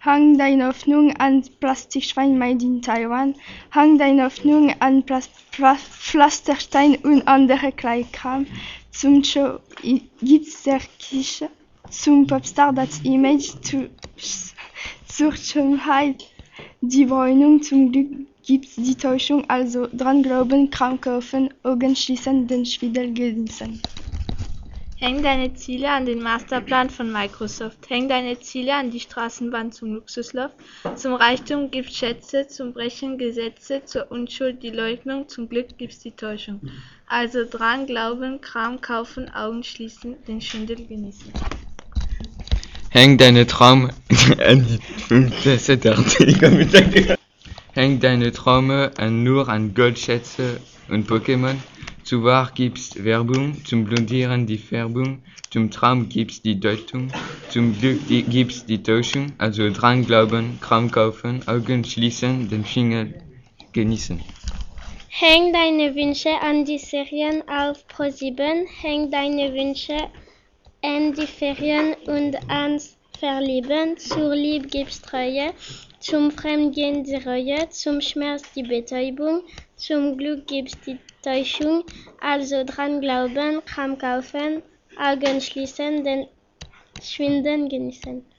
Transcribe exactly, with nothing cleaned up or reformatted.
Hang deine Hoffnung an Plastikschwein made in Taiwan. Hang deine Hoffnung an Plas Pla Pflasterstein und andere Kleinkram. Zum Show gibt's der Kische. Zum Popstar das Image. Zu, zur Schönheit die Bräunung. Zum Glück gibt's die Täuschung. Also dran glauben, Kram kaufen, Augen schließen, den Schwindel genießen. Häng deine Ziele an den Masterplan von Microsoft. Häng deine Ziele an die Straßenbahn zum Luxusloft. Zum Reichtum gibt's Schätze, zum Brechen Gesetze, zur Unschuld die Leugnung, zum Glück gibt's die Täuschung. Also dran glauben, Kram kaufen, Augen schließen, den Schwindel genießen. Häng deine Traum an die Häng deine Träume an nur an Goldschätze und Pokémon. Zu wahr gibt's Werbung, zum Blondieren die Färbung, zum Traum gibt's die Deutung, zum Glück die, gibt's die Täuschung, also dran glauben, Kram kaufen, Augen schließen, den Finger genießen. Häng deine Wünsche an die Serien auf ProSieben, häng deine Wünsche an die Ferien und ans Verlieben, zur Liebe gibt's Treue, zum Fremdgehen die Reue, zum Schmerz die Betäubung, zum Glück gibt's die Täuschung, also dran glauben, Kram kaufen, Augen schließen, den Schwindel genießen.